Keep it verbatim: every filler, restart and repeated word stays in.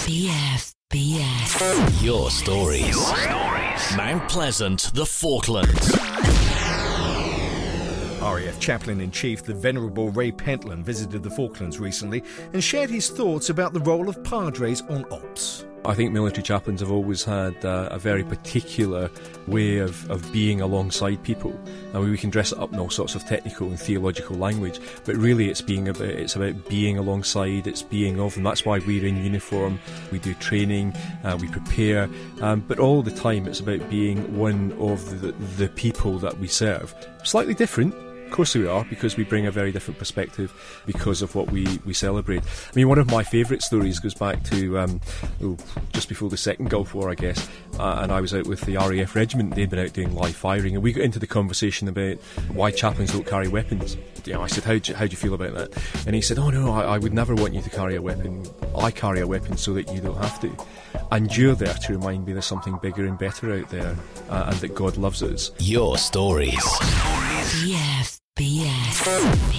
B F B S. Your stories. Your stories. Mount Pleasant, the Falklands. R A F Chaplain-in-Chief, the Venerable Ray Pentland, visited the Falklands recently and shared his thoughts about the role of padres on ops. I think military chaplains have always had uh, a very particular way of, of being alongside people. I mean, we can dress it up in all sorts of technical and theological language, but really it's being about, it's about being alongside, it's being of them. That's why we're in uniform, we do training, uh, we prepare, um, but all the time it's about being one of the, the people that we serve. Slightly different. Of course we are, because we bring a very different perspective because of what we, we celebrate. I mean, one of my favourite stories goes back to um, oh, just before the Second Gulf War, I guess, uh, and I was out with the R A F regiment. They'd been out doing live firing, and we got into the conversation about why chaplains don't carry weapons. You know, I said, how do you, how do you feel about that? And he said, oh no, I, I would never want you to carry a weapon. I carry a weapon so that you don't have to. And you're there to remind me there's something bigger and better out there, uh, and that God loves us. Your stories. Your stories. B F B S.